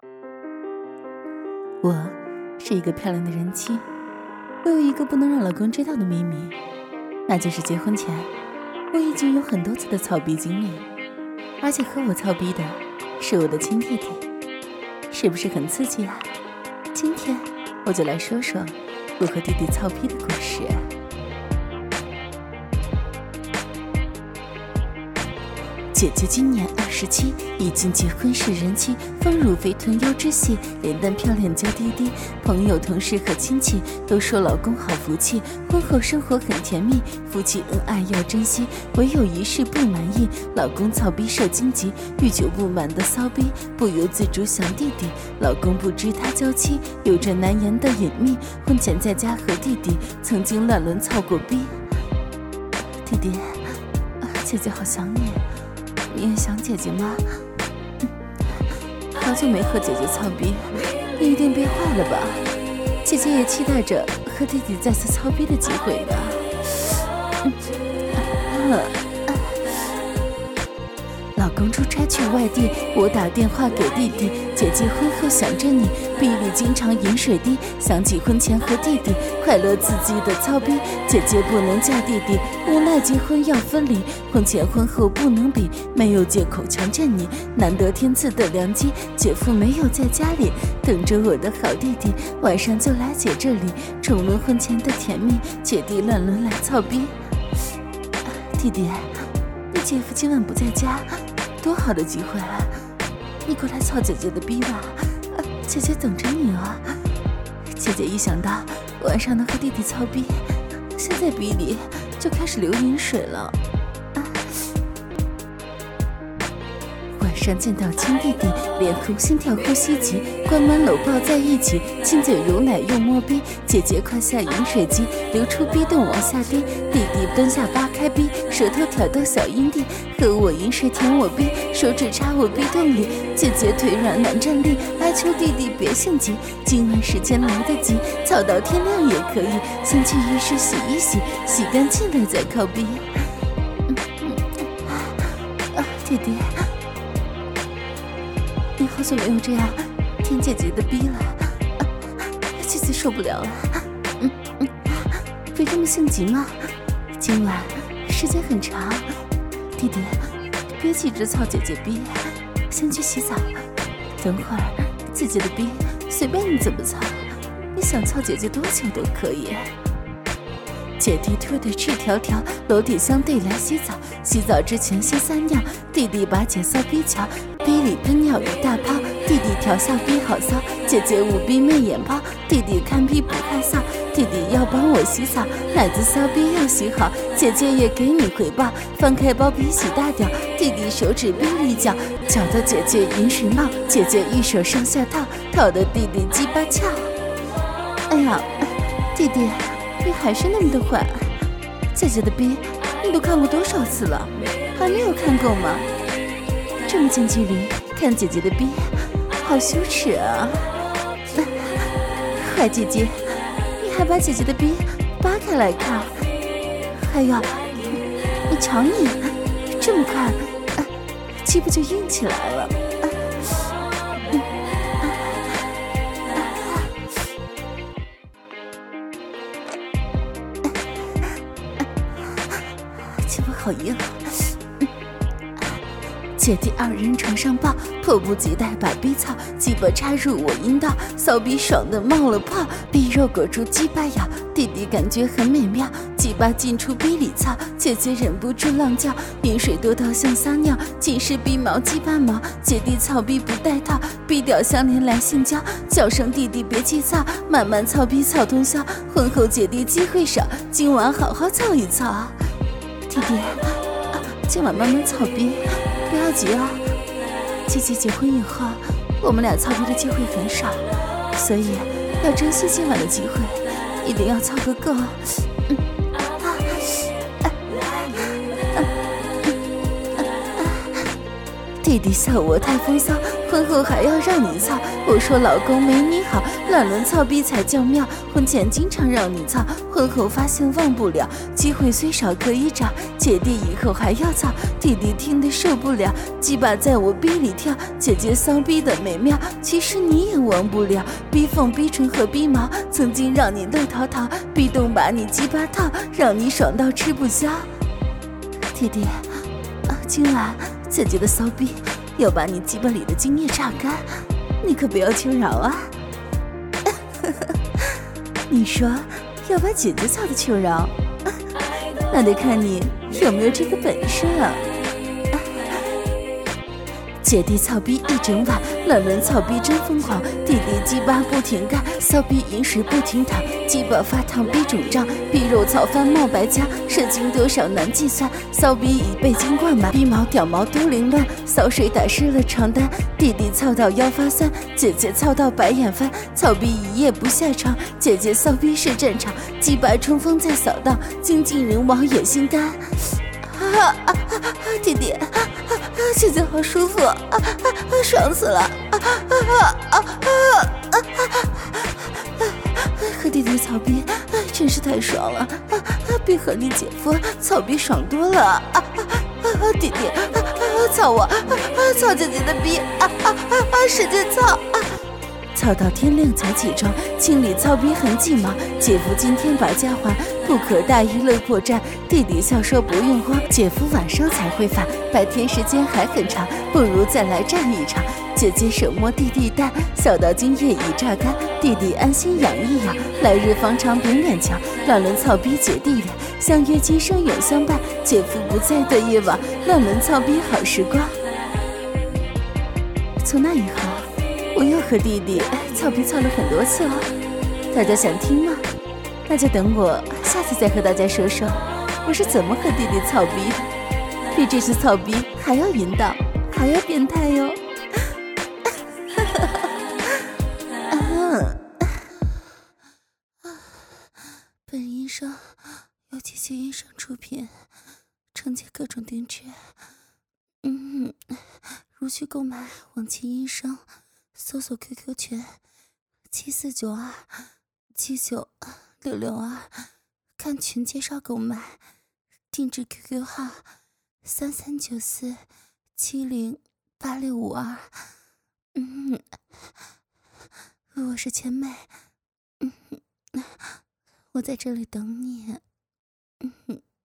我是一个漂亮的人妻，我有一个不能让老公知道的秘密，那就是结婚前我已经有很多次的操逼经历，而且和我操逼的是我的亲弟弟，是不是很刺激啊？今天我就来说说我和弟弟操逼的故事。姐姐今年27，已经结婚是人妻，丰乳肥臀优之系，脸蛋漂亮娇滴滴，朋友同事和亲戚都说老公好福气，婚后生活很甜蜜，夫妻恩爱要珍惜，唯有一事不满意，老公操逼受荆棘，欲久不满的骚逼，不由自主想弟弟，老公不知他娇妻，有着难言的隐秘，婚前在家和弟弟曾经乱伦操过逼。弟弟，姐姐好想你，你也想姐姐吗？好久没和姐姐操逼，你一定憋坏了吧？姐姐也期待着和弟弟再次操逼的机会的。老公出差去外地，我打电话给弟弟，姐姐婚后想着你，逼里经常饮水滴，想起婚前和弟弟快乐刺激的操逼，姐姐不能嫁弟弟，无奈结婚要分离，婚前婚后不能比，没有借口强占你，难得天赐的良机，姐夫没有在家里，等着我的好弟弟，晚上就来姐这里重温婚前的甜蜜，姐弟乱伦来操逼。弟弟，你姐夫今晚不在家，多好的机会啊！你过来操姐姐的逼吧，姐姐等着你啊！姐姐一想到晚上能和弟弟操逼，现在逼里就开始流饮水了。晚上见到亲弟弟，脸红心跳呼吸急，关门搂抱在一起，亲嘴揉奶又摸逼，姐姐快下饮水机，流出逼洞往下滴，弟弟蹲下扒开逼，舌头挑逗小阴蒂，和我饮水舔我逼，手指插我逼洞里，姐姐腿软难站立，哀求弟弟别性急，今晚时间来得及，操到天亮也可以，先去浴室洗一洗，洗干净了再靠逼。弟弟，你好久没有这样舔姐姐的逼了，姐姐受不了了。别这么性急嘛，今晚时间很长，弟弟别急着操姐姐逼，先去洗澡，等会儿姐姐的逼随便你怎么操，你想操姐姐多久都可以。姐弟脱得赤条条，裸体相对来洗澡，洗澡之前先撒尿，弟弟把姐骚逼瞧，逼里喷尿一大泡，弟弟调笑逼好骚，姐姐舞逼媚眼泡，弟弟看逼不害臊，弟弟要帮我洗澡，奶子骚逼要洗好，姐姐也给你回报，翻开包皮洗大屌，弟弟手指逼里搅，搅得姐姐饮水冒，姐姐一手上下套，套得弟弟鸡巴翘。哎呀，弟弟你还是那么的坏，姐姐的逼你都看过多少次了，还没有看够吗？这么近距离看姐姐的逼，好羞耻啊！坏姐姐，你还把姐姐的逼扒开来看，还有，你瞧你，这么快，鸡巴就硬起来了。鸡巴好硬。姐弟二人床上抱，迫不及待把逼操，鸡巴插入我阴道，骚逼爽的冒了泡，逼肉裹住鸡巴咬，弟弟感觉很美妙，鸡巴进出逼里操，姐姐忍不住浪叫，饮水多到像撒尿，尽是逼毛鸡巴毛，姐弟操逼不带套，逼屌相连来性交，叫声弟弟别气操，慢慢操逼操通宵，婚后姐弟机会少，今晚好好操一操。弟弟，今晚慢慢操逼，不要急啊！姐姐结婚以后，我们俩操逼的机会很少，所以要珍惜今晚的机会，一定要操个够。 弟弟笑我太风骚，婚后还要让你操。我说老公没你好，乱伦操逼才叫妙。婚前经常让你操，婚后发现忘不了。机会虽少可以找，姐弟以后还要操。弟弟听得受不了，鸡巴在我逼里跳，姐姐骚逼的美妙，其实你也忘不了。逼缝、逼唇和逼毛，曾经让你乐淘淘，逼洞把你鸡巴套，让你爽到吃不消。弟弟，今晚姐姐的骚逼要把你鸡巴里的精液榨干，你可不要求饶啊！你说要把姐姐操的求饶，那得看你有没有这个本事啊！姐弟操逼一整晚，乱伦操逼真疯狂，弟弟鸡巴不停干，骚逼饮水不停淌，鸡巴发烫逼肿胀，逼肉草翻冒白浆，射精多少难计算，骚逼已被精灌满，逼毛屌毛都凌乱，骚水打湿了床单，弟弟操到腰发酸，姐姐操到白眼翻，操逼一夜不下床，姐姐骚逼是战场，鸡巴冲锋在扫荡，精尽人亡也心甘。弟弟，姐姐好舒服，爽死了！和弟弟操逼真是太爽了，比和你姐夫操逼爽多了。弟弟，操我，操姐姐的逼，使劲操！操到天亮才起床，清理操逼痕迹嘛。姐夫今天把家还，不可大意乐破绽。弟弟笑说不用慌，姐夫晚上才会返，白天时间还很长，不如再来战一场。姐姐手摸弟弟蛋，笑到精液已榨干，弟弟安心养一养。来日方长扁脸墙，乱伦操逼姐弟俩，相约今生永相伴。姐夫不在的夜晚，乱伦操逼好时光。从那以后，我又和弟弟操逼操了很多次了，大家想听吗？那就等我下次再和大家说说我是怎么和弟弟操逼的，比这次操逼还要淫荡，还要变态哟。本音声由机器音声出品，承接各种定制。如需购买网旗音声，搜索 QQ 群7492796662，看群介绍购买，定制 QQ 号3394708652。我是千妹，我在这里等你。